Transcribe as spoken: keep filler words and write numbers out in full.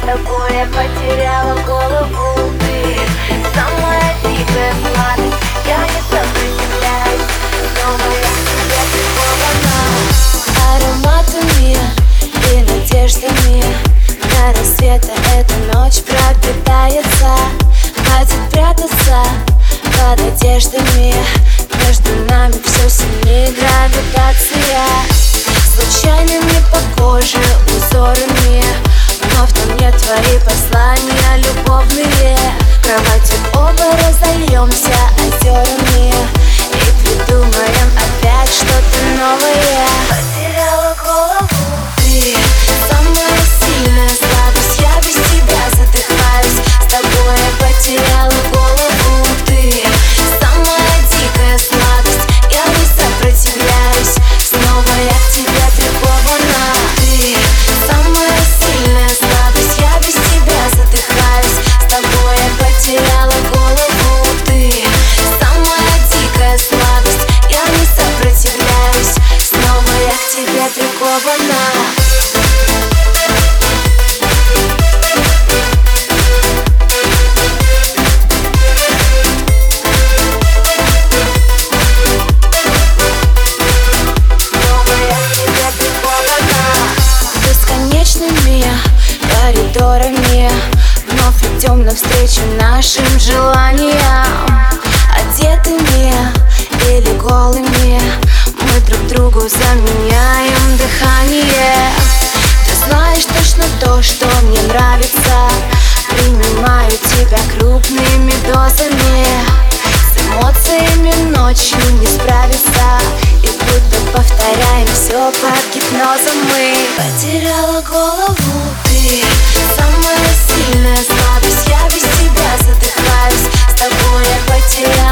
тобой я потеряла голову. Ты самая дикая сладость, я не сопротивляюсь, снова я к тебе прикована. Ароматами и надеждами до рассвета эта ночь пропитается. Хватит прятаться под одеждами, между нами все сильнее гравитация. Случайными по коже узорами, вновь на мне твои послания любовные. В кровати оба разольемся озерами и придумаем опять что-то новое. Потеряла голову. Ты самая сильная слабость, я без тебя задыхаюсь. С тобой я потеряла голову. Ты самая дикая сладость, я не сопротивляюсь, снова я к тебе прикована. Ты самая сильная слабость, я без тебя задыхаюсь. С тобой я потеряла голову. Ты самая дикая слабость, я не сопротивляюсь, снова я к тебе прикована. Коридорами вновь идем навстречу нашим желаниям. Одетыми или голыми мы друг другу заменяем дыхание. Ты знаешь точно то, что мне нравится. Принимаю тебя крупными дозами. С эмоциями ночью не справиться, и будто повторяем все под гипнозом мы. Потеряла голову. Ты самая сильная слабость, я без тебя задыхаюсь. С тобой я потеряла